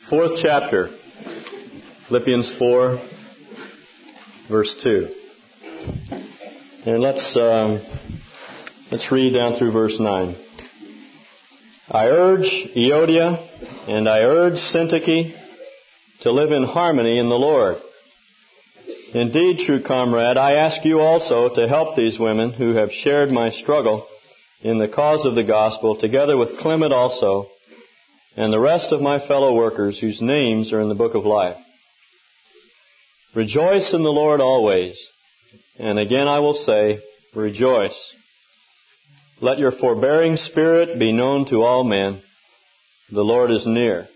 Fourth chapter, Philippians 4, verse 2. And let's read down through verse 9. I urge Euodia and I urge Syntyche to live in harmony in the Lord. Indeed, true comrade, I ask you also to help these women who have shared my struggle in the cause of the gospel, together with Clement also, and the rest of my fellow workers whose names are in the book of life. Rejoice in the Lord always. And again I will say, rejoice. Let your forbearing spirit be known to all men. The Lord is near.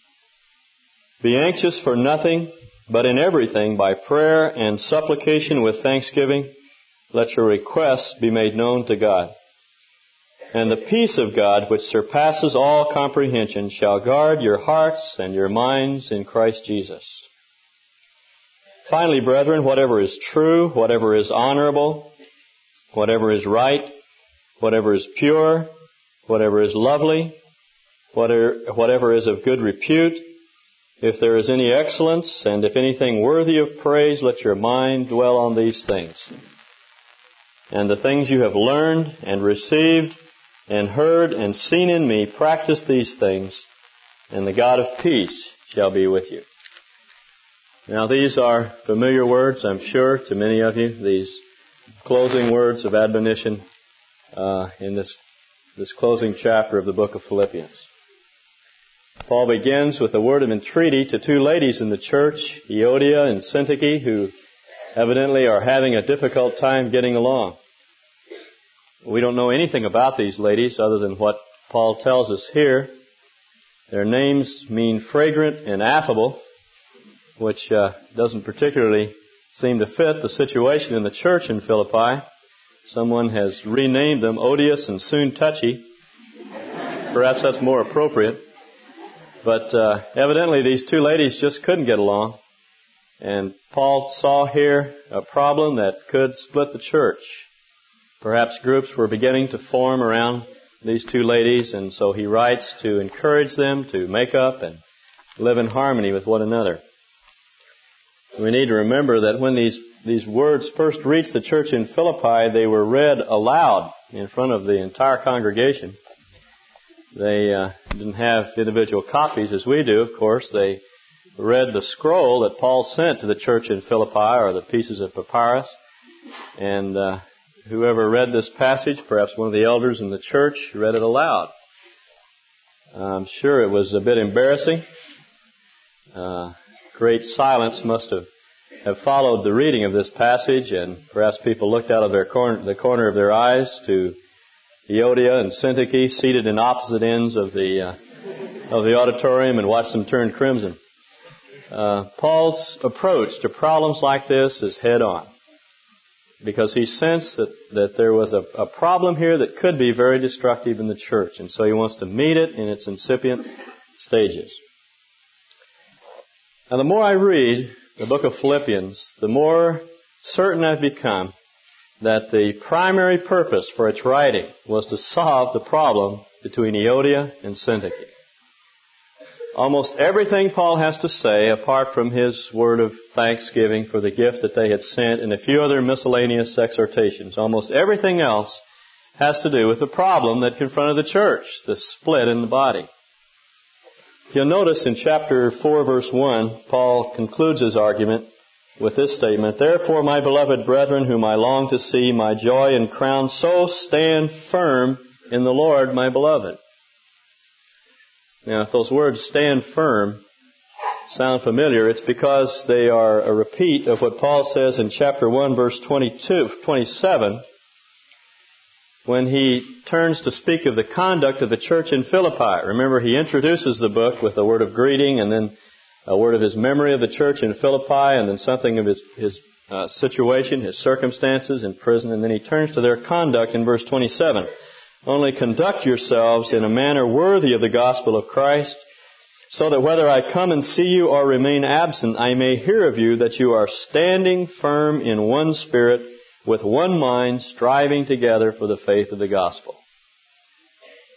Be anxious for nothing, but in everything by prayer and supplication with thanksgiving, let your requests be made known to God. And the peace of God, which surpasses all comprehension, shall guard your hearts and your minds in Christ Jesus. Finally, brethren, whatever is true, whatever is honorable, whatever is right, whatever is pure, whatever is lovely, whatever is of good repute, if there is any excellence, and if anything worthy of praise, let your mind dwell on these things. And the things you have learned and received and heard and seen in me, practice these things, and the God of peace shall be with you. Now these are familiar words, I'm sure, to many of you, these closing words of admonition in this closing chapter of the book of Philippians. Paul begins with a word of entreaty to two ladies in the church, Euodia and Syntyche, who evidently are having a difficult time getting along. We don't know anything about these ladies other than what Paul tells us here. Their names mean fragrant and affable, which doesn't particularly seem to fit the situation in the church in Philippi. Someone has renamed them odious and soon touchy. Perhaps that's more appropriate. But evidently these two ladies just couldn't get along. And Paul saw here a problem that could split the church. Perhaps groups were beginning to form around these two ladies, and so he writes to encourage them to make up and live in harmony with one another. We need to remember that when these words first reached the church in Philippi, they were read aloud in front of the entire congregation. They didn't have individual copies as we do, of course. They read the scroll that Paul sent to the church in Philippi, or the pieces of papyrus, and whoever read this passage, perhaps one of the elders in the church, read it aloud. I'm sure it was a bit embarrassing. Great silence must have followed the reading of this passage, and perhaps people looked out of the corner of their eyes to Euodia and Syntyche seated in opposite ends of the auditorium and watched them turn crimson. Paul's approach to problems like this is head on, because he sensed that there was a problem here that could be very destructive in the church, and so he wants to meet it in its incipient stages. Now, the more I read the book of Philippians, the more certain I've become that the primary purpose for its writing was to solve the problem between Euodia and Syntyche. Almost everything Paul has to say, apart from his word of thanksgiving for the gift that they had sent and a few other miscellaneous exhortations, almost everything else has to do with the problem that confronted the church, the split in the body. You'll notice in chapter 4, verse 1, Paul concludes his argument with this statement, "Therefore, my beloved brethren, whom I long to see, my joy and crown, so stand firm in the Lord, my beloved." Now, if those words "stand firm" sound familiar, it's because they are a repeat of what Paul says in chapter 1, verse 27, when he turns to speak of the conduct of the church in Philippi. Remember, he introduces the book with a word of greeting and then a word of his memory of the church in Philippi, and then something of his situation, his circumstances in prison, and then he turns to their conduct in verse 27. "Only conduct yourselves in a manner worthy of the gospel of Christ, so that whether I come and see you or remain absent, I may hear of you that you are standing firm in one spirit, with one mind, striving together for the faith of the gospel."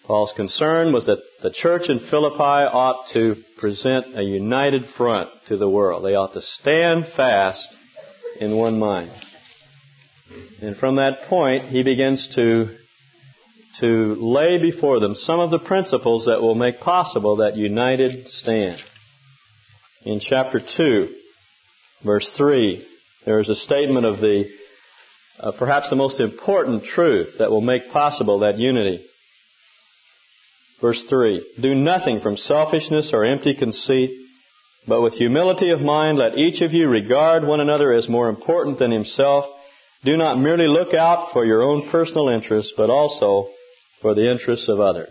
Paul's concern was that the church in Philippi ought to present a united front to the world. They ought to stand fast in one mind. And from that point, he begins to lay before them some of the principles that will make possible that united stand. In chapter 2, verse 3, there is a statement of the perhaps the most important truth that will make possible that unity. Verse 3, do nothing from selfishness or empty conceit, but with humility of mind let each of you regard one another as more important than himself. Do not merely look out for your own personal interests, but also for the interests of others.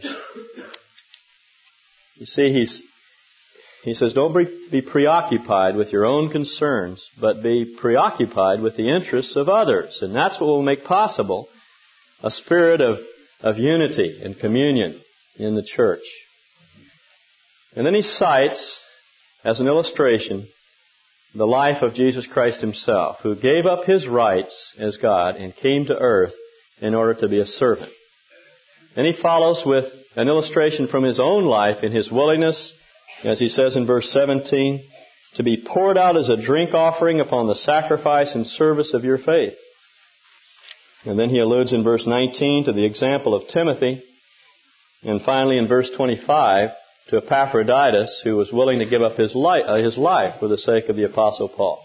You see, he says, don't be preoccupied with your own concerns, but be preoccupied with the interests of others. And that's what will make possible a spirit of unity and communion in the church. And then he cites, as an illustration, the life of Jesus Christ himself, who gave up his rights as God and came to earth in order to be a servant. Then he follows with an illustration from his own life in his willingness, as he says in verse 17, to be poured out as a drink offering upon the sacrifice and service of your faith. And then he alludes in verse 19 to the example of Timothy. And finally in verse 25 to Epaphroditus, who was willing to give up his life for the sake of the Apostle Paul.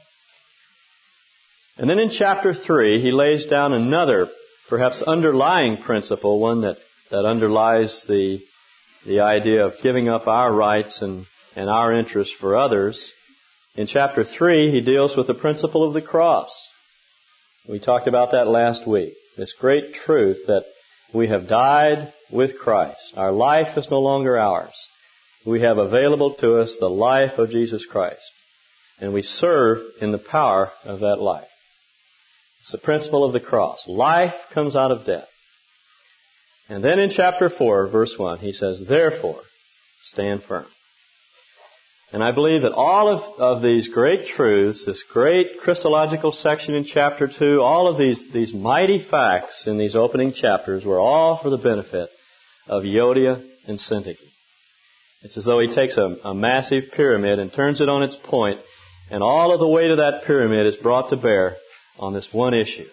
And then in chapter 3, he lays down another, perhaps underlying principle, one that underlies the idea of giving up our rights and our interests for others. In chapter 3, he deals with the principle of the cross. We talked about that last week. This great truth that we have died with Christ. Our life is no longer ours. We have available to us the life of Jesus Christ. And we serve in the power of that life. It's the principle of the cross. Life comes out of death. And then in chapter 4, verse 1, he says, therefore, stand firm. And I believe that all of these great truths, this great Christological section in chapter 2, all of these mighty facts in these opening chapters were all for the benefit of Euodia and Syntyche. It's as though he takes a massive pyramid and turns it on its point, and all of the weight of that pyramid is brought to bear on this one issue.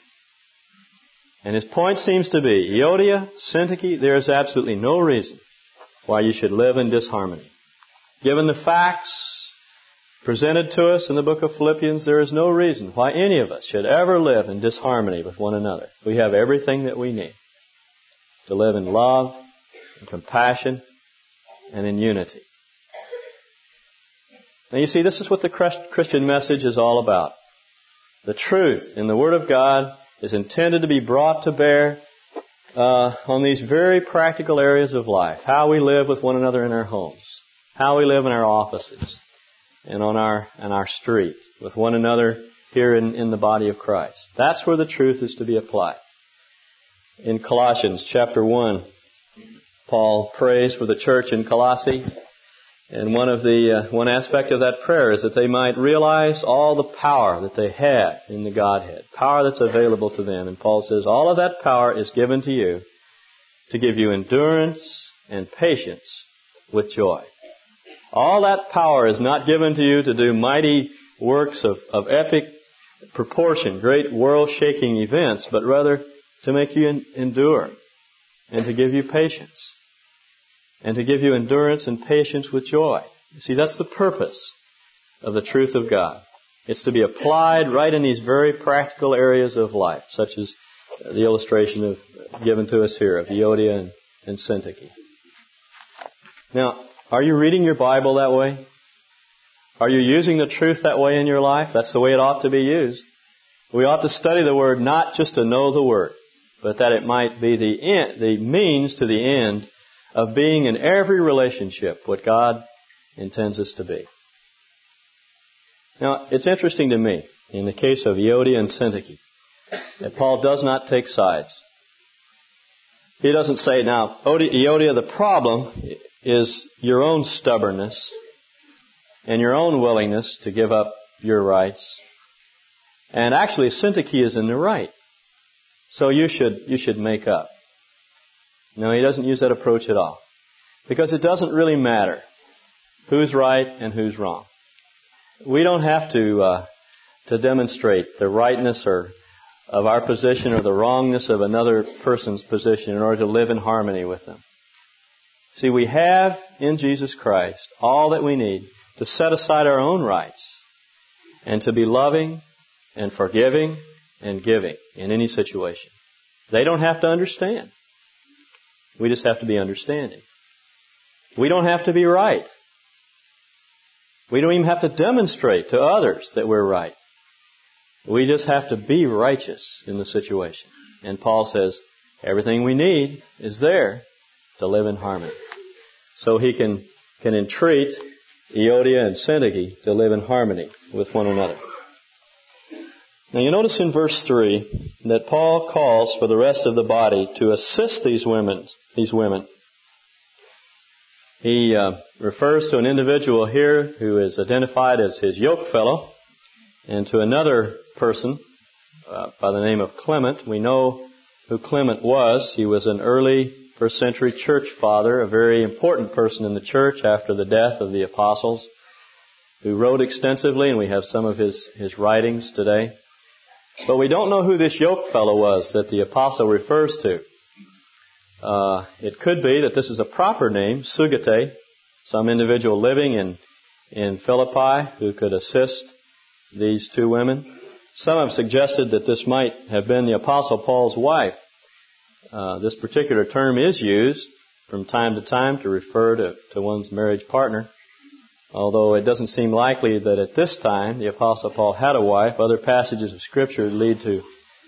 And his point seems to be, Euodia, Syntyche, there is absolutely no reason why you should live in disharmony. Given the facts presented to us in the book of Philippians, there is no reason why any of us should ever live in disharmony with one another. We have everything that we need to live in love, in compassion, and in unity. Now you see, this is what the Christian message is all about. The truth in the Word of God is intended to be brought to bear on these very practical areas of life. How we live with one another in our homes. How we live in our offices and on our street with one another here in the body of Christ. That's where the truth is to be applied. In Colossians chapter 1, Paul prays for the church in Colossae, and one aspect of that prayer is that they might realize all the power that they have in the Godhead, power that's available to them. And Paul says, all of that power is given to you to give you endurance and patience with joy. All that power is not given to you to do mighty works of epic proportion, great world-shaking events, but rather to make you endure and to give you patience and to give you endurance and patience with joy. You see, that's the purpose of the truth of God. It's to be applied right in these very practical areas of life, such as the illustration given to us here of Euodia and Syntyche. Now, are you reading your Bible that way? Are you using the truth that way in your life? That's the way it ought to be used. We ought to study the Word not just to know the Word, but that it might be the means to the end of being in every relationship what God intends us to be. Now, it's interesting to me, in the case of Euodia and Syntyche, that Paul does not take sides. He doesn't say, now, Euodia, the problem is your own stubbornness and your own willingness to give up your rights. And actually, Syntyche is in the right. So you should make up. No, he doesn't use that approach at all. Because it doesn't really matter who's right and who's wrong. We don't have to demonstrate the rightness of our position or the wrongness of another person's position in order to live in harmony with them. See, we have in Jesus Christ all that we need to set aside our own rights and to be loving and forgiving and giving in any situation. They don't have to understand. We just have to be understanding. We don't have to be right. We don't even have to demonstrate to others that we're right. We just have to be righteous in the situation. And Paul says everything we need is there to live in harmony. So he can entreat Euodia and Syntyche to live in harmony with one another. Now you notice in verse 3 that Paul calls for the rest of the body to assist these women. He refers to an individual here who is identified as his yokefellow, and to another person by the name of Clement. We know who Clement was. He was an early first century church father, a very important person in the church after the death of the apostles, who wrote extensively, and we have some of his writings today. But we don't know who this yokefellow was that the apostle refers to. It could be that this is a proper name, Sugete, some individual living in Philippi who could assist these two women. Some have suggested that this might have been the Apostle Paul's wife. This particular term is used from time to time to refer to one's marriage partner, although it doesn't seem likely that at this time the Apostle Paul had a wife. Other passages of Scripture lead to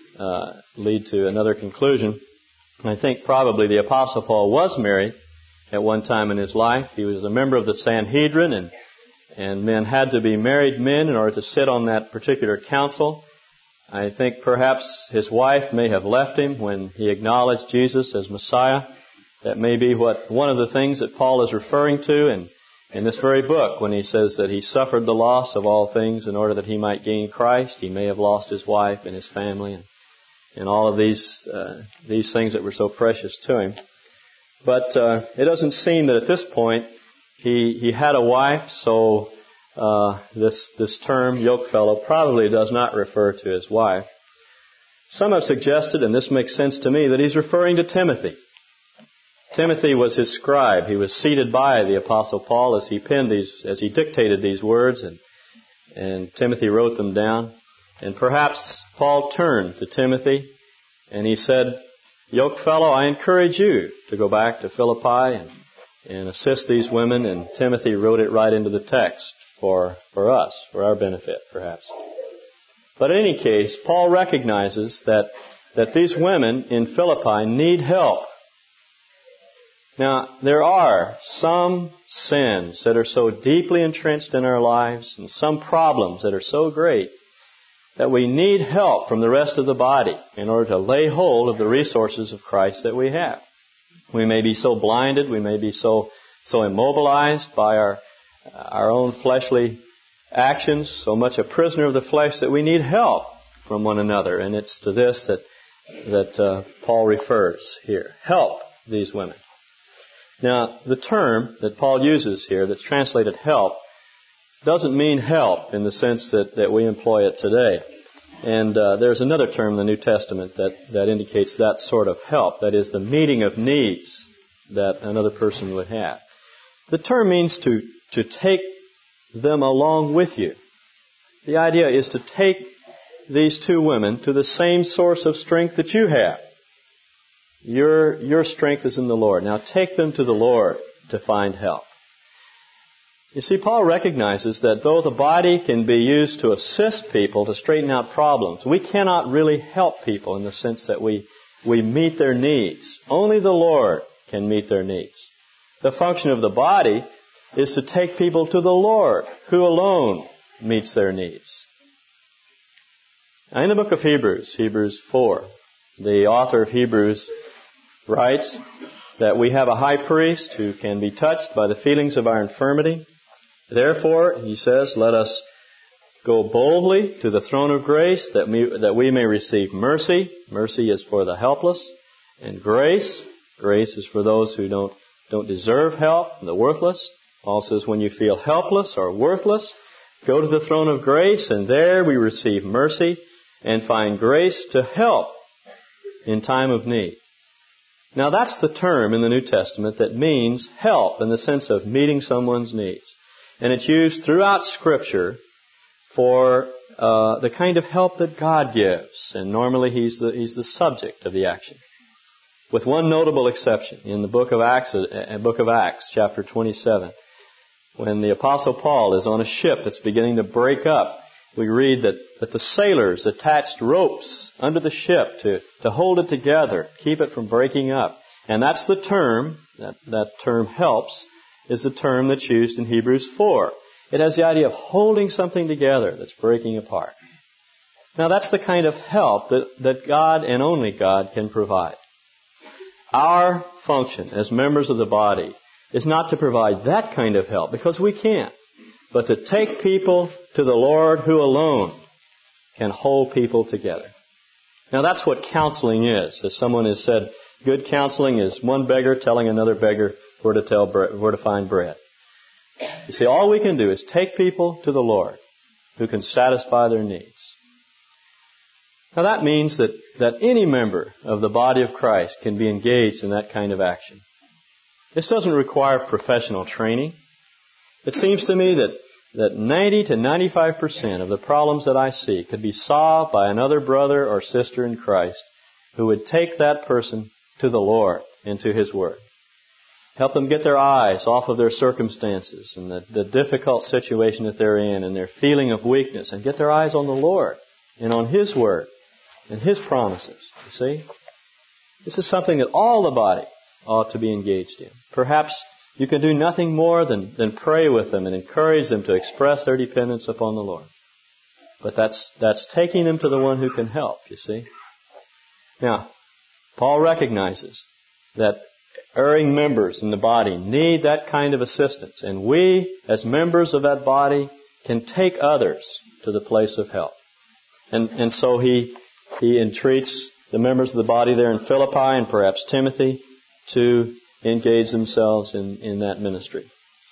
another conclusion. I think probably the Apostle Paul was married at one time in his life. He was a member of the Sanhedrin, and men had to be married men in order to sit on that particular council. I think perhaps his wife may have left him when he acknowledged Jesus as Messiah. That may be one of the things that Paul is referring to in this very book when he says that he suffered the loss of all things in order that he might gain Christ. He may have lost his wife and his family and all of these things that were so precious to him. But it doesn't seem that at this point he had a wife, so this term, yokefellow, probably does not refer to his wife. Some have suggested, and this makes sense to me, that he's referring to Timothy. Timothy was his scribe. He was seated by the Apostle Paul as he dictated these words, and Timothy wrote them down. And perhaps Paul turned to Timothy and he said, "Yokefellow, I encourage you to go back to Philippi and assist these women." And Timothy wrote it right into the text for us, for our benefit, perhaps. But in any case, Paul recognizes that these women in Philippi need help. Now, there are some sins that are so deeply entrenched in our lives and some problems that are so great that we need help from the rest of the body in order to lay hold of the resources of Christ that we have. We may be so blinded, we may be so immobilized by our own fleshly actions, so much a prisoner of the flesh that we need help from one another. And it's to this that Paul refers here. Help these women. Now, the term that Paul uses here that's translated help doesn't mean help in the sense that we employ it today. And there's another term in the New Testament that indicates that sort of help. That is the meeting of needs that another person would have. The term means to take them along with you. The idea is to take these two women to the same source of strength that you have. Your strength is in the Lord. Now take them to the Lord to find help. You see, Paul recognizes that though the body can be used to assist people to straighten out problems, we cannot really help people in the sense that we meet their needs. Only the Lord can meet their needs. The function of the body is to take people to the Lord, who alone meets their needs. Now, in the book of Hebrews 4, the author of Hebrews writes that we have a high priest who can be touched by the feelings of our infirmity. Therefore, he says, let us go boldly to the throne of grace that we may receive mercy. Mercy is for the helpless. And grace Grace is for those who don't deserve help, the worthless. Paul says when you feel helpless or worthless, go to the throne of grace, and there we receive mercy and find grace to help in time of need. Now that's the term in the New Testament that means help in the sense of meeting someone's needs. And it's used throughout Scripture for the kind of help that God gives. And normally He's the subject of the action. With one notable exception, in the book of Acts, chapter 27, when the Apostle Paul is on a ship that's beginning to break up, we read that the sailors attached ropes under the ship to hold it together, keep it from breaking up. And that's the term, that term helps, is the term that's used in Hebrews 4. It has the idea of holding something together that's breaking apart. Now that's the kind of help that God and only God can provide. Our function as members of the body is not to provide that kind of help, because we can't, but to take people to the Lord who alone can hold people together. Now that's what counseling is. As someone has said, good counseling is one beggar telling another beggar where to find bread. You see, all we can do is take people to the Lord who can satisfy their needs. Now that means that any member of the body of Christ can be engaged in that kind of action. This doesn't require professional training. It seems to me that 90 to 95% of the problems that I see could be solved by another brother or sister in Christ who would take that person to the Lord and to His Word. Help them get their eyes off of their circumstances and the difficult situation that they're in and their feeling of weakness, and get their eyes on the Lord and on His Word and His promises. You see? This is something that all the body ought to be engaged in. Perhaps you can do nothing more than pray with them and encourage them to express their dependence upon the Lord. But that's taking them to the one who can help, you see. Now, Paul recognizes that erring members in the body need that kind of assistance. And we, as members of that body, can take others to the place of help. And so he entreats the members of the body there in Philippi, and perhaps Timothy, to engage themselves in that ministry.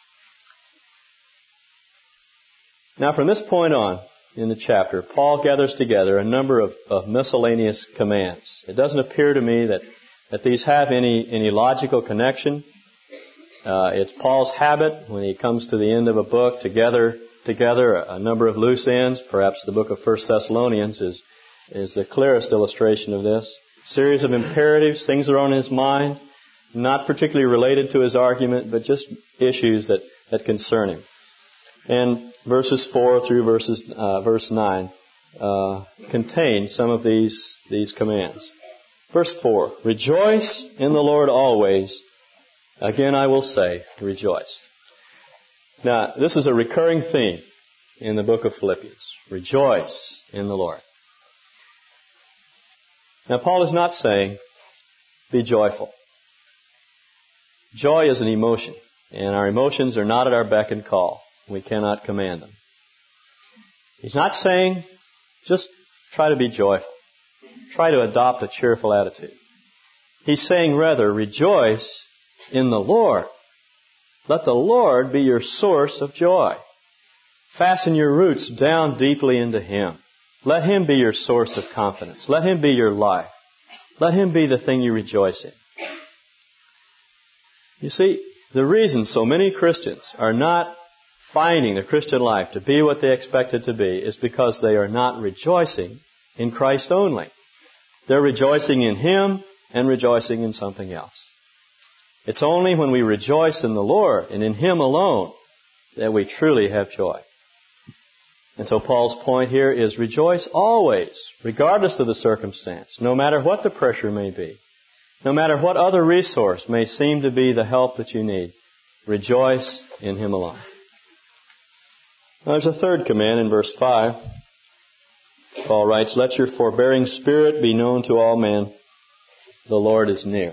Now from this point on in the chapter, Paul gathers together a number of miscellaneous commands. It doesn't appear to me that these have any logical connection. It's Paul's habit when he comes to the end of a book to gather together a number of loose ends. Perhaps the book of 1 Thessalonians is the clearest illustration of this. A series of imperatives, things that are on his mind, not particularly related to his argument, but just issues that concern him. And verses 4 through verse 9 contain some of these commands. Verse 4, rejoice in the Lord always. Again I will say, rejoice. Now, this is a recurring theme in the book of Philippians. Rejoice in the Lord. Now, Paul is not saying, be joyful. Joy is an emotion, and our emotions are not at our beck and call. We cannot command them. He's not saying, just try to be joyful. Try to adopt a cheerful attitude. He's saying, rather, rejoice in the Lord. Let the Lord be your source of joy. Fasten your roots down deeply into Him. Let Him be your source of confidence. Let Him be your life. Let Him be the thing you rejoice in. You see, the reason so many Christians are not finding the Christian life to be what they expect it to be is because they are not rejoicing in Christ only. They're rejoicing in Him and rejoicing in something else. It's only when we rejoice in the Lord and in Him alone that we truly have joy. And so Paul's point here is rejoice always, regardless of the circumstance, no matter what the pressure may be, no matter what other resource may seem to be the help that you need. Rejoice in Him alone. Now, there's a third command in verse 5. Paul writes, let your forbearing spirit be known to all men. The Lord is near.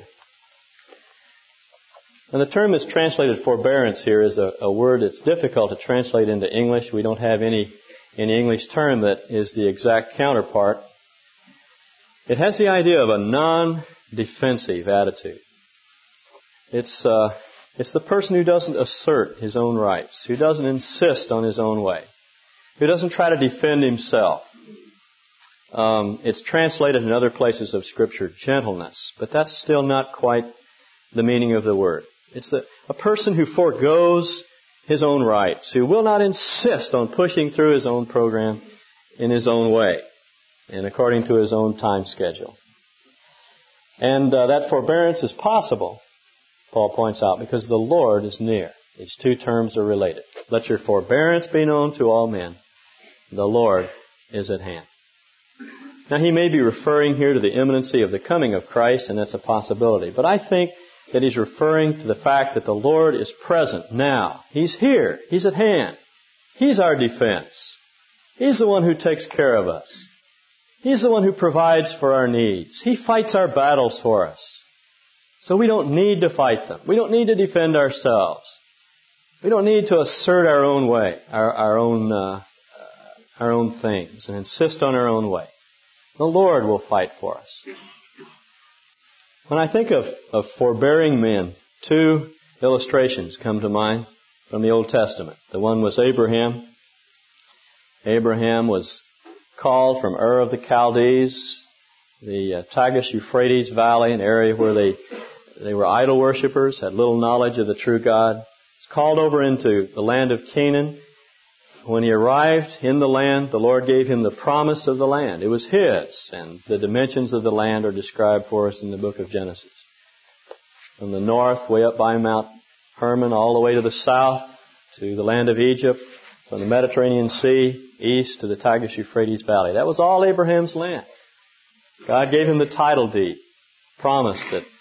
And the term that's translated forbearance here is a word that's difficult to translate into English. We don't have any English term that is the exact counterpart. It has the idea of a non-defensive attitude. It's the person who doesn't assert his own rights, who doesn't insist on his own way, who doesn't try to defend himself. It's translated in other places of Scripture, gentleness, but that's still not quite the meaning of the word. It's a person who forgoes his own rights, who will not insist on pushing through his own program in his own way and according to his own time schedule. And that forbearance is possible, Paul points out, because the Lord is near. These two terms are related. Let your forbearance be known to all men. The Lord is at hand. Now, he may be referring here to the imminency of the coming of Christ, and that's a possibility. But I think that he's referring to the fact that the Lord is present now. He's here. He's at hand. He's our defense. He's the one who takes care of us. He's the one who provides for our needs. He fights our battles for us. So we don't need to fight them. We don't need to defend ourselves. We don't need to assert our own way, our own things, and insist on our own way. The Lord will fight for us. When I think of forbearing men, two illustrations come to mind from the Old Testament. The one was Abraham. Abraham was called from Ur of the Chaldees, the Tigris-Euphrates Valley, an area where they were idol worshippers, had little knowledge of the true God. He was called over into the land of Canaan. When he arrived in the land, the Lord gave him the promise of the land. It was his, and the dimensions of the land are described for us in the book of Genesis. From the north, way up by Mount Hermon, all the way to the south, to the land of Egypt, from the Mediterranean Sea, east to the Tigris-Euphrates Valley. That was all Abraham's land. God gave him the title deed, a promise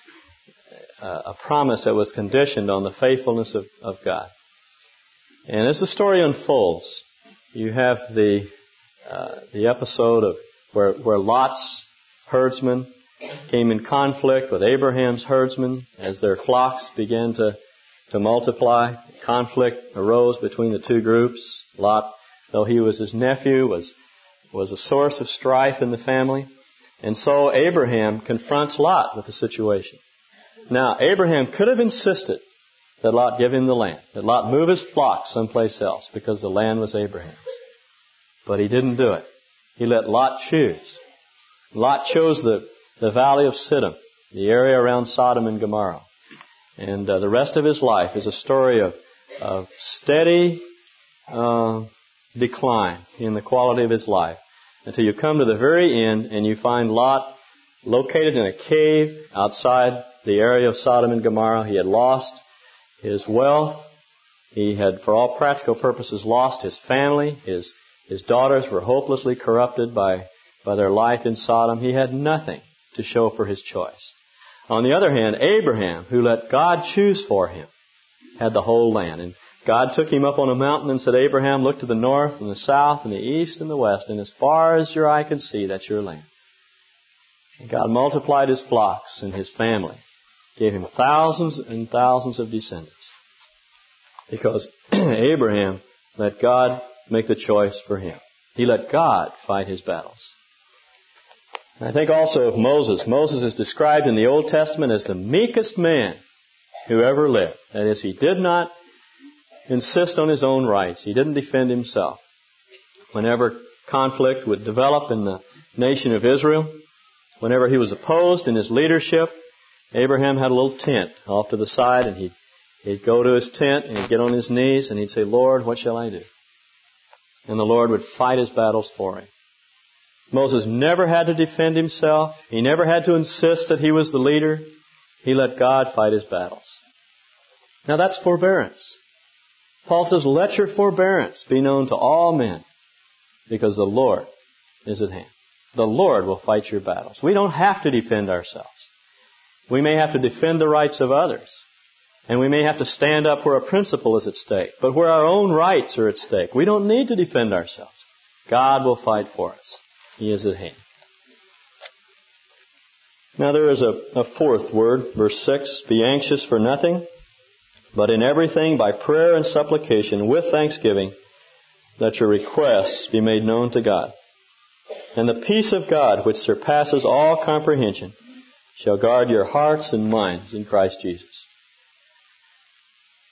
that was conditioned on the faithfulness of God. And as the story unfolds, you have the episode of where Lot's herdsmen came in conflict with Abraham's herdsmen as their flocks began to multiply. Conflict arose between the two groups. Lot, though he was his nephew, was a source of strife in the family. And so Abraham confronts Lot with the situation. Now, Abraham could have insisted that Lot give him the land, that Lot move his flock someplace else because the land was Abraham's. But he didn't do it. He let Lot choose. Lot chose the valley of Siddim, the area around Sodom and Gomorrah. And the rest of his life is a story of steady decline in the quality of his life until you come to the very end and you find Lot located in a cave outside the area of Sodom and Gomorrah. He had lost his wealth. He had, for all practical purposes, lost his family. His daughters were hopelessly corrupted by their life in Sodom. He had nothing to show for his choice. On the other hand, Abraham, who let God choose for him, had the whole land. And God took him up on a mountain and said, Abraham, look to the north and the south and the east and the west, and as far as your eye can see, that's your land. And God multiplied his flocks and his family, gave him thousands and thousands of descendants, because Abraham let God make the choice for him. He let God fight his battles. And I think also of Moses. Moses is described in the Old Testament as the meekest man who ever lived. That is, he did not insist on his own rights. He didn't defend himself. Whenever conflict would develop in the nation of Israel, whenever he was opposed in his leadership, Abraham had a little tent off to the side, and he'd go to his tent and he'd get on his knees and he'd say, Lord, what shall I do? And the Lord would fight his battles for him. Moses never had to defend himself. He never had to insist that he was the leader. He let God fight his battles. Now that's forbearance. Paul says, let your forbearance be known to all men, because the Lord is at hand. The Lord will fight your battles. We don't have to defend ourselves. We may have to defend the rights of others. And we may have to stand up where a principle is at stake. But where our own rights are at stake, we don't need to defend ourselves. God will fight for us. He is at hand. Now there is a fourth word, verse 6. Be anxious for nothing, but in everything by prayer and supplication with thanksgiving, let your requests be made known to God. And the peace of God, which surpasses all comprehension, shall guard your hearts and minds in Christ Jesus.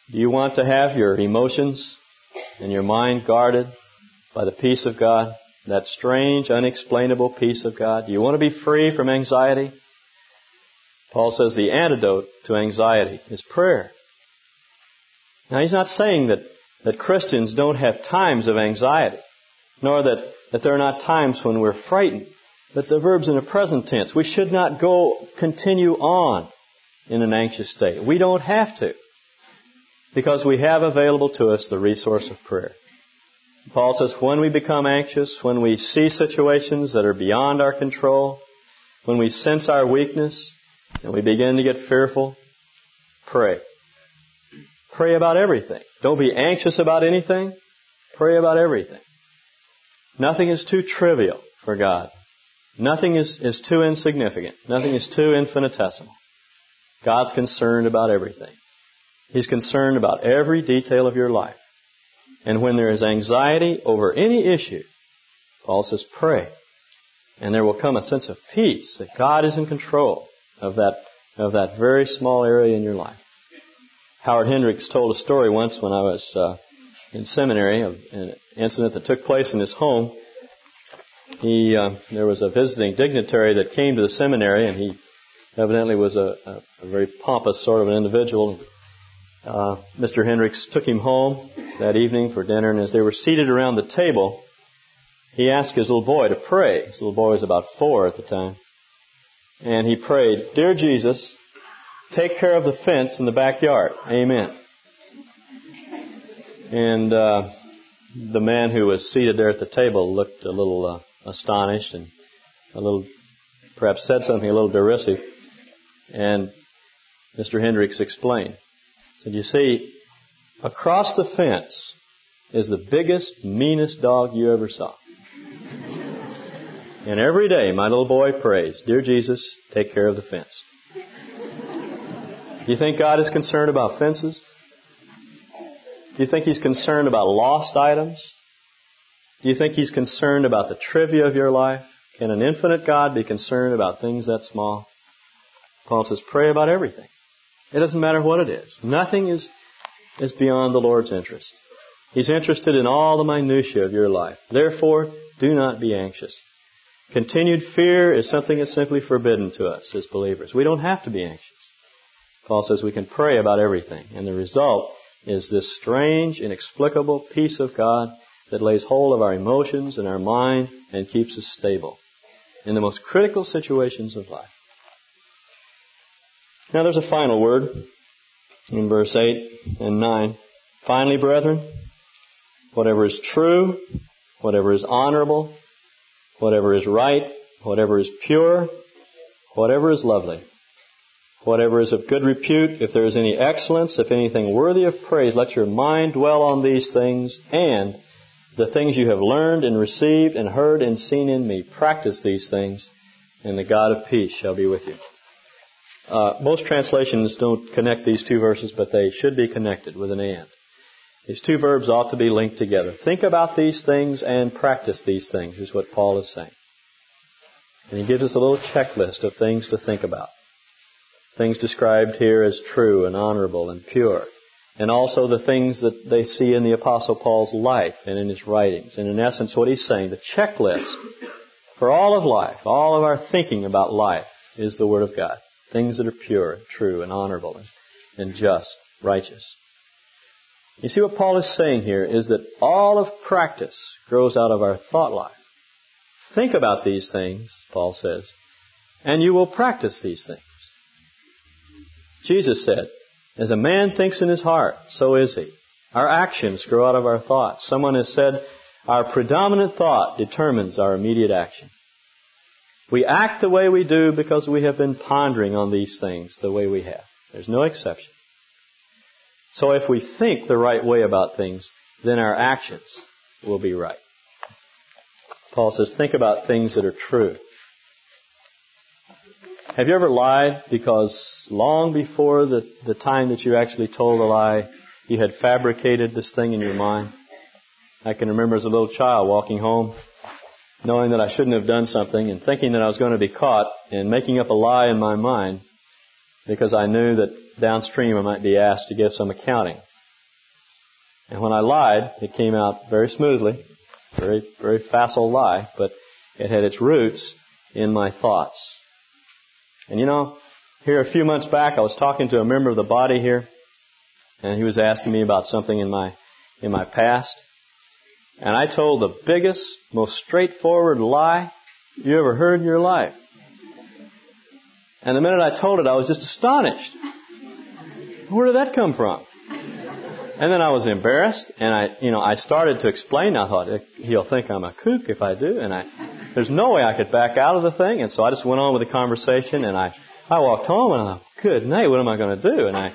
Do you want to have your emotions and your mind guarded by the peace of God? That strange, unexplainable peace of God. Do you want to be free from anxiety? Paul says the antidote to anxiety is prayer. Now, he's not saying that Christians don't have times of anxiety, nor that there are not times when we're frightened. But the verb's in the present tense. We should not continue on in an anxious state. We don't have to, because we have available to us the resource of prayer. Paul says when we become anxious, when we see situations that are beyond our control, when we sense our weakness and we begin to get fearful, pray. Pray about everything. Don't be anxious about anything. Pray about everything. Nothing is too trivial for God. Nothing is too insignificant. Nothing is too infinitesimal. God's concerned about everything. He's concerned about every detail of your life. And when there is anxiety over any issue, Paul says, pray. And there will come a sense of peace that God is in control of that very small area in your life. Howard Hendricks told a story once when I was in seminary of an incident that took place in his home. There was a visiting dignitary that came to the seminary, and he evidently was a very pompous sort of an individual. Mr. Hendricks took him home that evening for dinner, and as they were seated around the table, he asked his little boy to pray. His little boy was about 4 at the time. And he prayed, "Dear Jesus, take care of the fence in the backyard. Amen." And the man who was seated there at the table looked a little astonished and perhaps said something a little derisive. And Mr. Hendricks explained. He said, "You see, across the fence is the biggest, meanest dog you ever saw. And every day my little boy prays, 'Dear Jesus, take care of the fence.'" Do you think God is concerned about fences? Do you think He's concerned about lost items? Do you think He's concerned about the trivia of your life? Can an infinite God be concerned about things that small? Paul says, pray about everything. It doesn't matter what it is. Nothing is beyond the Lord's interest. He's interested in all the minutiae of your life. Therefore, do not be anxious. Continued fear is something that's simply forbidden to us as believers. We don't have to be anxious. Paul says we can pray about everything. And the result is this strange, inexplicable peace of God that lays hold of our emotions and our mind and keeps us stable in the most critical situations of life. Now there's a final word in verse 8 and 9. Finally, brethren, whatever is true, whatever is honorable, whatever is right, whatever is pure, whatever is lovely, whatever is of good repute, if there is any excellence, if anything worthy of praise, let your mind dwell on these things, and the things you have learned and received and heard and seen in me. Practice these things, and the God of peace shall be with you. Most translations don't connect these two verses, but they should be connected with an and. These two verbs ought to be linked together. Think about these things and practice these things, is what Paul is saying. And he gives us a little checklist of things to think about. Things described here as true and honorable and pure. And also the things that they see in the Apostle Paul's life and in his writings. And in essence, what he's saying, the checklist for all of life, all of our thinking about life, is the Word of God. Things that are pure, true, and honorable, and just, righteous. You see what Paul is saying here is that all of practice grows out of our thought life. Think about these things, Paul says, and you will practice these things. Jesus said, as a man thinks in his heart, so is he. Our actions grow out of our thoughts. Someone has said, our predominant thought determines our immediate action. We act the way we do because we have been pondering on these things the way we have. There's no exception. So if we think the right way about things, then our actions will be right. Paul says, think about things that are true. Have you ever lied because long before the time that you actually told a lie, you had fabricated this thing in your mind? I can remember as a little child walking home, knowing that I shouldn't have done something and thinking that I was going to be caught and making up a lie in my mind because I knew that downstream I might be asked to give some accounting And when I lied, it came out very smoothly, very, very facile lie, but it had its roots in my thoughts. And here a few months back, I was talking to a member of the body here, and he was asking me about something in my past. And I told the biggest, most straightforward lie you ever heard in your life. And the minute I told it, I was just astonished. Where did that come from? And then I was embarrassed, and I started to explain. I thought, he'll think I'm a kook if I do, and there's no way I could back out of the thing. And so I just went on with the conversation, and I walked home, and I thought, good night, what am I going to do? And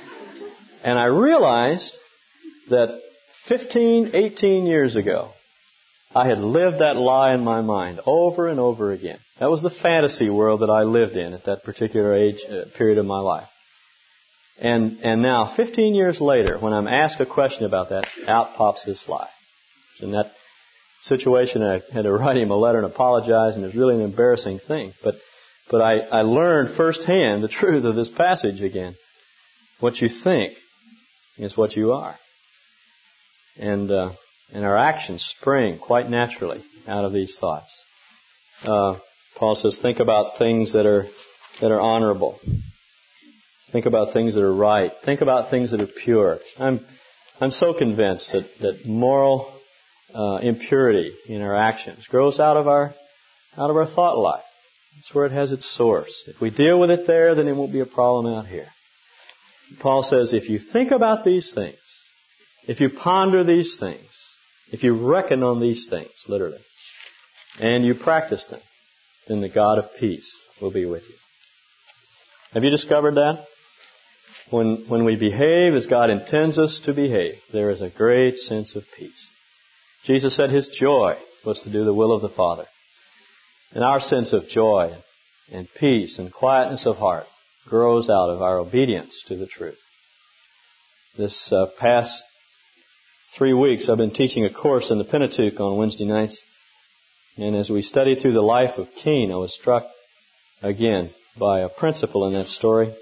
I realized that 15, 18 years ago, I had lived that lie in my mind over and over again. That was the fantasy world that I lived in at that particular period of my life. And now, 15 years later, when I'm asked a question about that, out pops this lie. In that situation, I had to write him a letter and apologize, and it was really an embarrassing thing. But I learned firsthand the truth of this passage again. What you think is what you are. And our actions spring quite naturally out of these thoughts. Paul says, think about things that are honorable. Think about things that are right. Think about things that are pure. I'm so convinced that moral impurity in our actions grows out of our thought life. That's where it has its source. If we deal with it there, then it won't be a problem out here. Paul says, if you think about these things, if you ponder these things, if you reckon on these things, literally, and you practice them, then the God of peace will be with you. Have you discovered that? When we behave as God intends us to behave, there is a great sense of peace. Jesus said His joy was to do the will of the Father. And our sense of joy and peace and quietness of heart grows out of our obedience to the truth. This past 3 weeks, I've been teaching a course in the Pentateuch on Wednesday nights. And as we studied through the life of Cain, I was struck again by a principle in that story.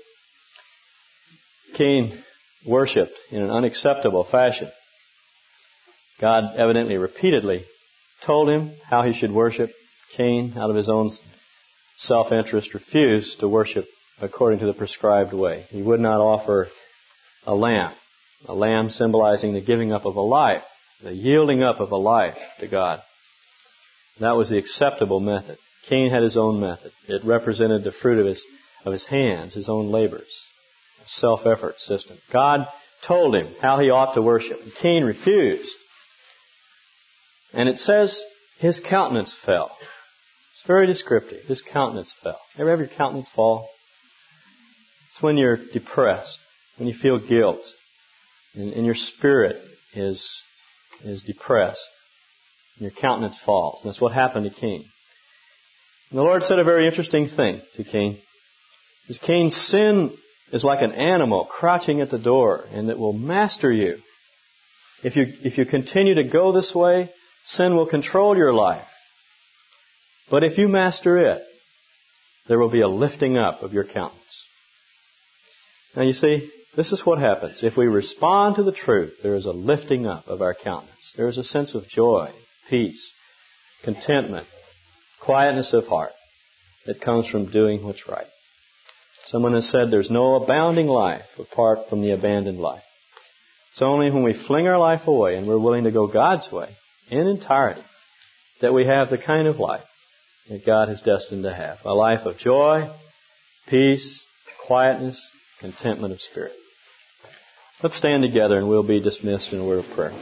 Cain worshipped in an unacceptable fashion. God evidently repeatedly told him how he should worship. Cain, out of his own self-interest, refused to worship according to the prescribed way. He would not offer a lamb symbolizing the giving up of a life, the yielding up of a life to God. That was the acceptable method. Cain had his own method. It represented the fruit of his hands, his own labors. A self-effort system. God told him how he ought to worship. And Cain refused. And it says his countenance fell. It's very descriptive. His countenance fell. Ever have your countenance fall? It's when you're depressed, when you feel guilt, and your spirit is depressed. And your countenance falls. And that's what happened to Cain. And the Lord said a very interesting thing to Cain. Because Cain's sin is like an animal crouching at the door, and it will master you. If you continue to go this way, sin will control your life. But if you master it, there will be a lifting up of your countenance. Now you see, this is what happens. If we respond to the truth, there is a lifting up of our countenance. There is a sense of joy, peace, contentment, quietness of heart that comes from doing what's right. Someone has said there's no abounding life apart from the abandoned life. It's only when we fling our life away and we're willing to go God's way in entirety that we have the kind of life that God has destined to have. A life of joy, peace, quietness, contentment of spirit. Let's stand together and we'll be dismissed in a word of prayer.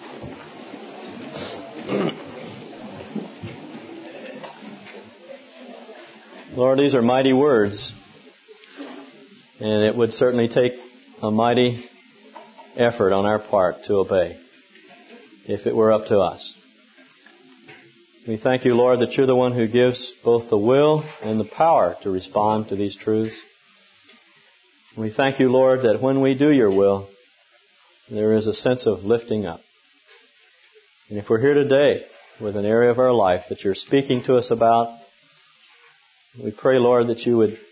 Lord, these are mighty words. And it would certainly take a mighty effort on our part to obey, if it were up to us. We thank you, Lord, that you're the one who gives both the will and the power to respond to these truths. We thank you, Lord, that when we do your will, there is a sense of lifting up. And if we're here today with an area of our life that you're speaking to us about, we pray, Lord, that you would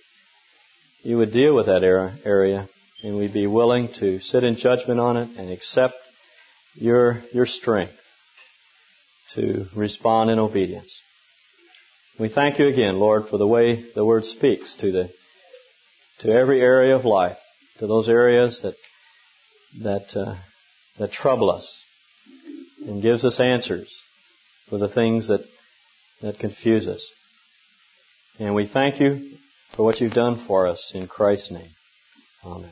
deal with that area, and we'd be willing to sit in judgment on it and accept your strength to respond in obedience. We thank you again, Lord, for the way the Word speaks to every area of life, to those areas that trouble us, and gives us answers for the things that confuse us. And we thank you for what you've done for us in Christ's name. Amen.